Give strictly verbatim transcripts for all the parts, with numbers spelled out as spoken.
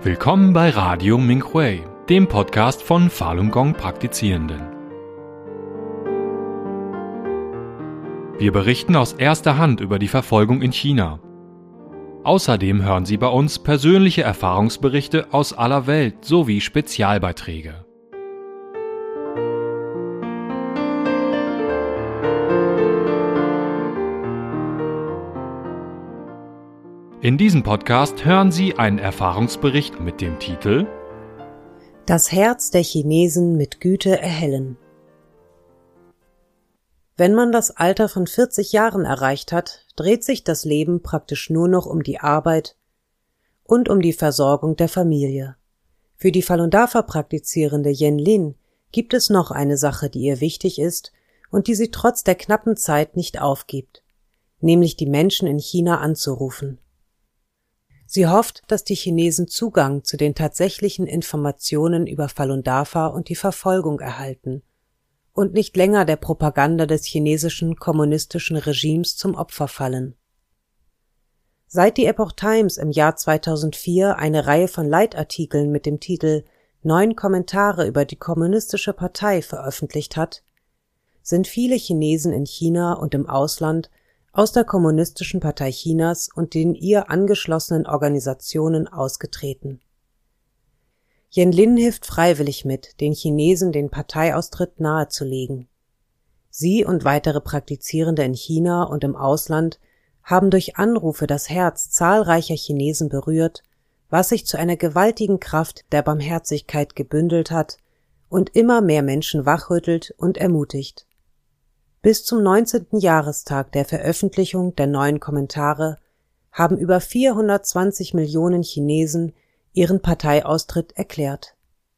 Willkommen bei Radio Minhui, dem Podcast von Falun Gong Praktizierenden. Wir berichten aus erster Hand über die Verfolgung in China. Außerdem hören Sie bei uns persönliche Erfahrungsberichte aus aller Welt sowie Spezialbeiträge. In diesem Podcast hören Sie einen Erfahrungsbericht mit dem Titel Das Herz der Chinesen mit Güte erhellen. Wenn man das Alter von vierzig Jahren erreicht hat, dreht sich das Leben praktisch nur noch um die Arbeit und um die Versorgung der Familie. Für die Falun Dafa praktizierende Yen Lin gibt es noch eine Sache, die ihr wichtig ist und die sie trotz der knappen Zeit nicht aufgibt, nämlich die Menschen in China anzurufen. Sie hofft, dass die Chinesen Zugang zu den tatsächlichen Informationen über Falun Dafa und die Verfolgung erhalten und nicht länger der Propaganda des chinesischen kommunistischen Regimes zum Opfer fallen. Seit die Epoch Times im Jahr zweitausendvier eine Reihe von Leitartikeln mit dem Titel Neun Kommentare über die Kommunistische Partei veröffentlicht hat, sind viele Chinesen in China und im Ausland aus der Kommunistischen Partei Chinas und den ihr angeschlossenen Organisationen ausgetreten. Yen Lin hilft freiwillig mit, den Chinesen den Parteiaustritt nahezulegen. Sie und weitere Praktizierende in China und im Ausland haben durch Anrufe das Herz zahlreicher Chinesen berührt, was sich zu einer gewaltigen Kraft der Barmherzigkeit gebündelt hat und immer mehr Menschen wachrüttelt und ermutigt. Bis zum neunzehnten Jahrestag der Veröffentlichung der neuen Kommentare haben über vierhundertzwanzig Millionen Chinesen ihren Parteiaustritt erklärt.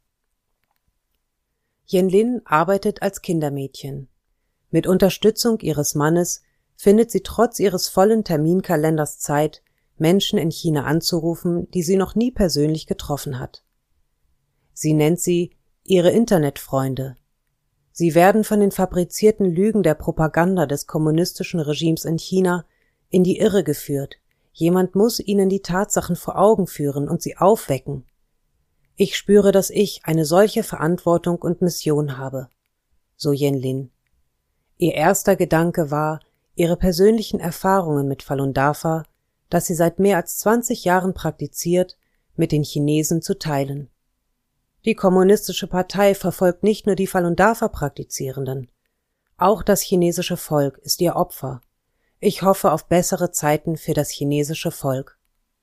Yen Lin arbeitet als Kindermädchen. Mit Unterstützung ihres Mannes findet sie trotz ihres vollen Terminkalenders Zeit, Menschen in China anzurufen, die sie noch nie persönlich getroffen hat. Sie nennt sie ihre Internetfreunde. Sie werden von den fabrizierten Lügen der Propaganda des kommunistischen Regimes in China in die Irre geführt. Jemand muss ihnen die Tatsachen vor Augen führen und sie aufwecken. Ich spüre, dass ich eine solche Verantwortung und Mission habe, so Yen Lin. Ihr erster Gedanke war, ihre persönlichen Erfahrungen mit Falun Dafa, das sie seit mehr als zwanzig Jahren praktiziert, mit den Chinesen zu teilen. Die Kommunistische Partei verfolgt nicht nur die Falun Dafa Praktizierenden. Auch das chinesische Volk ist ihr Opfer. Ich hoffe auf bessere Zeiten für das chinesische Volk.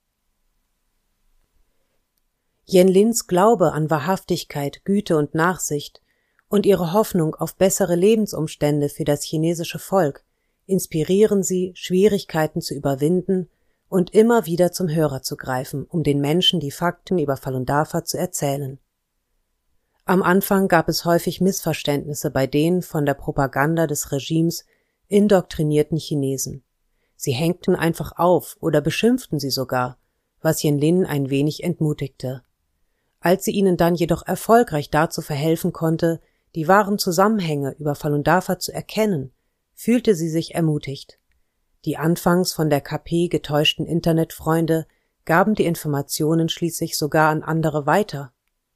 Yen Lins Glaube an Wahrhaftigkeit, Güte und Nachsicht und ihre Hoffnung auf bessere Lebensumstände für das chinesische Volk inspirieren sie, Schwierigkeiten zu überwinden und immer wieder zum Hörer zu greifen, um den Menschen die Fakten über Falun Dafa zu erzählen. Am Anfang gab es häufig Missverständnisse bei den von der Propaganda des Regimes indoktrinierten Chinesen. Sie hängten einfach auf oder beschimpften sie sogar, was Yen Lin ein wenig entmutigte. Als sie ihnen dann jedoch erfolgreich dazu verhelfen konnte, die wahren Zusammenhänge über Falun Dafa zu erkennen, fühlte sie sich ermutigt. Die anfangs von der K P getäuschten Internetfreunde gaben die Informationen schließlich sogar an andere weiter.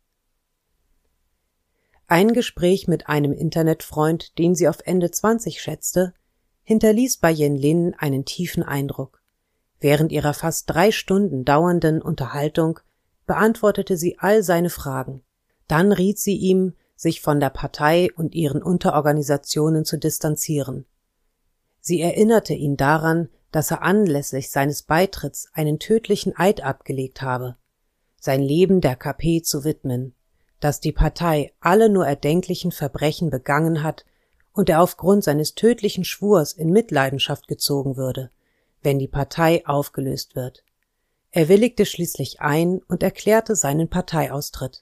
Ein Gespräch mit einem Internetfreund, den sie auf Ende zwanzig schätzte, hinterließ bei Yen Lin einen tiefen Eindruck. Während ihrer fast drei Stunden dauernden Unterhaltung beantwortete sie all seine Fragen. Dann riet sie ihm, sich von der Partei und ihren Unterorganisationen zu distanzieren. Sie erinnerte ihn daran, dass er anlässlich seines Beitritts einen tödlichen Eid abgelegt habe, sein Leben der K P zu widmen, dass die Partei alle nur erdenklichen Verbrechen begangen hat und er aufgrund seines tödlichen Schwurs in Mitleidenschaft gezogen würde, wenn die Partei aufgelöst wird. Er willigte schließlich ein und erklärte seinen Parteiaustritt.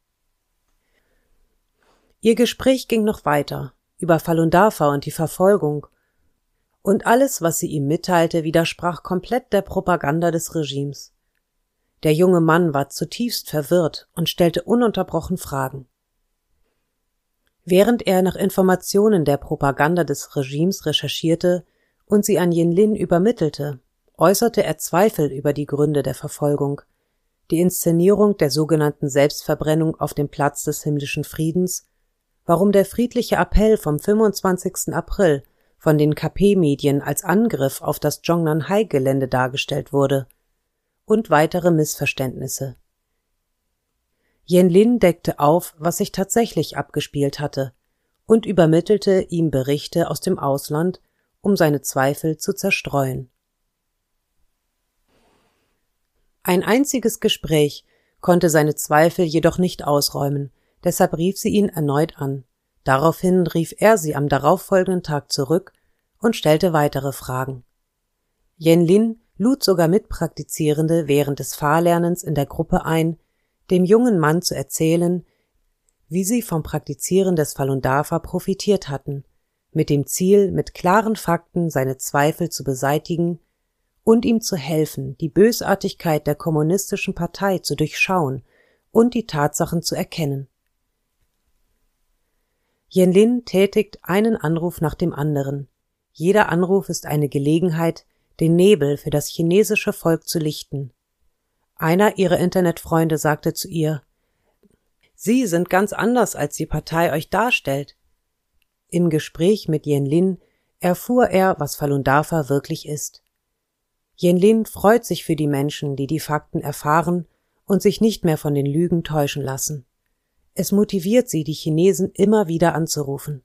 Ihr Gespräch ging noch weiter, über Falun Dafa und die Verfolgung, und alles, was sie ihm mitteilte, widersprach komplett der Propaganda des Regimes. Der junge Mann war zutiefst verwirrt und stellte ununterbrochen Fragen. Während er nach Informationen der Propaganda des Regimes recherchierte und sie an Yen Lin übermittelte, äußerte er Zweifel über die Gründe der Verfolgung, die Inszenierung der sogenannten Selbstverbrennung auf dem Platz des himmlischen Friedens, warum der friedliche Appell vom fünfundzwanzigsten April von den K P-Medien als Angriff auf das Zhongnanhai-Gelände dargestellt wurde und weitere Missverständnisse. Yen-Lin deckte auf, was sich tatsächlich abgespielt hatte, und übermittelte ihm Berichte aus dem Ausland, um seine Zweifel zu zerstreuen. Ein einziges Gespräch konnte seine Zweifel jedoch nicht ausräumen, deshalb rief sie ihn erneut an. Daraufhin rief er sie am darauffolgenden Tag zurück und stellte weitere Fragen. Yen-Lin lud sogar Mitpraktizierende während des Fahrlernens in der Gruppe ein, dem jungen Mann zu erzählen, wie sie vom Praktizieren des Falun Dafa profitiert hatten, mit dem Ziel, mit klaren Fakten seine Zweifel zu beseitigen und ihm zu helfen, die Bösartigkeit der kommunistischen Partei zu durchschauen und die Tatsachen zu erkennen. Yen-Lin tätigt einen Anruf nach dem anderen. Jeder Anruf ist eine Gelegenheit, den Nebel für das chinesische Volk zu lichten. Einer ihrer Internetfreunde sagte zu ihr: »Sie sind ganz anders, als die Partei euch darstellt.« Im Gespräch mit Yen-Lin erfuhr er, was Falun Dafa wirklich ist. Yen-Lin freut sich für die Menschen, die die Fakten erfahren und sich nicht mehr von den Lügen täuschen lassen. Es motiviert sie, die Chinesen immer wieder anzurufen.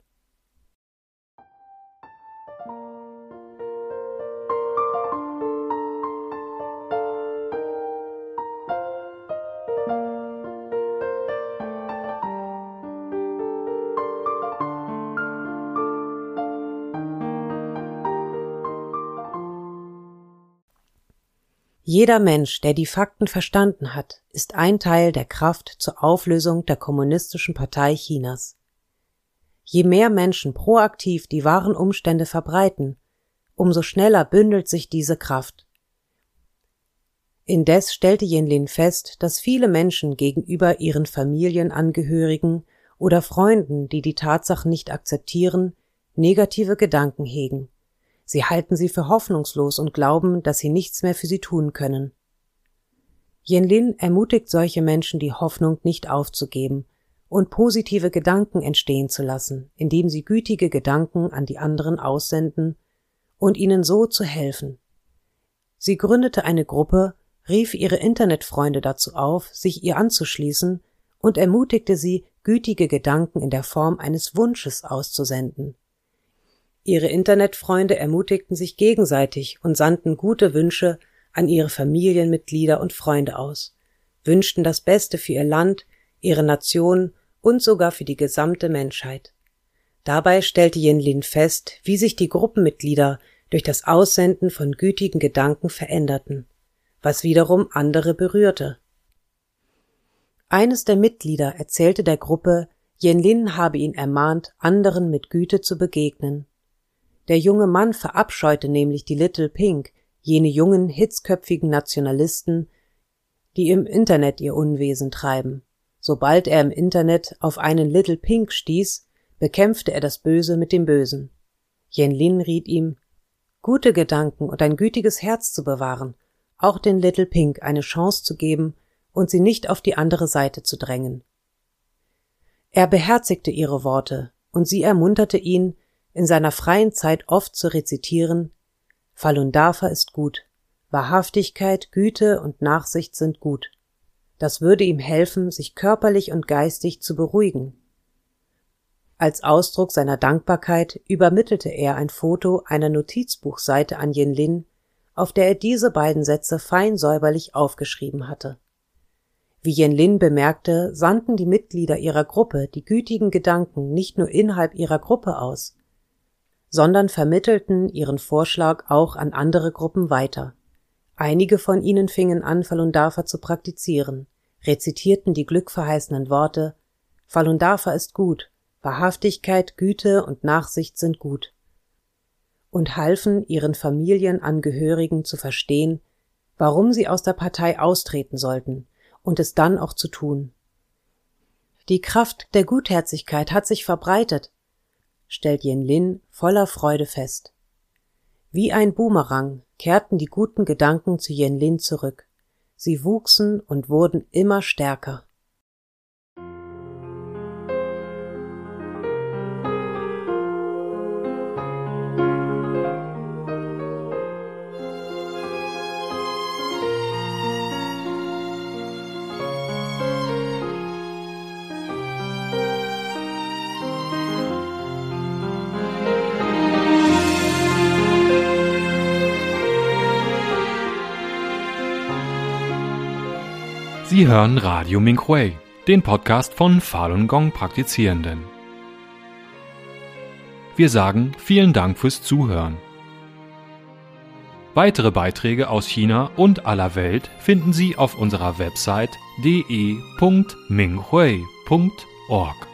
Jeder Mensch, der die Fakten verstanden hat, ist ein Teil der Kraft zur Auflösung der Kommunistischen Partei Chinas. Je mehr Menschen proaktiv die wahren Umstände verbreiten, umso schneller bündelt sich diese Kraft. Indes stellte Yen-Lin fest, dass viele Menschen gegenüber ihren Familienangehörigen oder Freunden, die die Tatsachen nicht akzeptieren, negative Gedanken hegen. Sie halten sie für hoffnungslos und glauben, dass sie nichts mehr für sie tun können. Yen-Lin ermutigt solche Menschen, die Hoffnung nicht aufzugeben und positive Gedanken entstehen zu lassen, indem sie gütige Gedanken an die anderen aussenden und ihnen so zu helfen. Sie gründete eine Gruppe, rief ihre Internetfreunde dazu auf, sich ihr anzuschließen und ermutigte sie, gütige Gedanken in der Form eines Wunsches auszusenden. Ihre Internetfreunde ermutigten sich gegenseitig und sandten gute Wünsche an ihre Familienmitglieder und Freunde aus, wünschten das Beste für ihr Land, ihre Nation und sogar für die gesamte Menschheit. Dabei stellte Yen-Lin fest, wie sich die Gruppenmitglieder durch das Aussenden von gütigen Gedanken veränderten, was wiederum andere berührte. Eines der Mitglieder erzählte der Gruppe, Yen-Lin habe ihn ermahnt, anderen mit Güte zu begegnen. Der junge Mann verabscheute nämlich die Little Pink, jene jungen, hitzköpfigen Nationalisten, die im Internet ihr Unwesen treiben. Sobald er im Internet auf einen Little Pink stieß, bekämpfte er das Böse mit dem Bösen. Yen-Lin riet ihm, gute Gedanken und ein gütiges Herz zu bewahren, auch den Little Pink eine Chance zu geben und sie nicht auf die andere Seite zu drängen. Er beherzigte ihre Worte, und sie ermunterte ihn, in seiner freien Zeit oft zu rezitieren: Falun Dafa ist gut, Wahrhaftigkeit, Güte und Nachsicht sind gut. Das würde ihm helfen, sich körperlich und geistig zu beruhigen. Als Ausdruck seiner Dankbarkeit übermittelte er ein Foto einer Notizbuchseite an Yen-Lin, auf der er diese beiden Sätze fein säuberlich aufgeschrieben hatte. Wie Yen-Lin bemerkte, sandten die Mitglieder ihrer Gruppe die gütigen Gedanken nicht nur innerhalb ihrer Gruppe aus, sondern vermittelten ihren Vorschlag auch an andere Gruppen weiter. Einige von ihnen fingen an, Falun Dafa zu praktizieren, rezitierten die glückverheißenden Worte: Falun Dafa ist gut, Wahrhaftigkeit, Güte und Nachsicht sind gut, und halfen ihren Familienangehörigen zu verstehen, warum sie aus der Partei austreten sollten und es dann auch zu tun. Die Kraft der Gutherzigkeit hat sich verbreitet, stellt Yen-Lin voller Freude fest. Wie ein Boomerang kehrten die guten Gedanken zu Yen-Lin zurück. Sie wuchsen und wurden immer stärker. Sie hören Radio Minhui, den Podcast von Falun Gong Praktizierenden. Wir sagen vielen Dank fürs Zuhören. Weitere Beiträge aus China und aller Welt finden Sie auf unserer Website d e punkt minghui punkt org.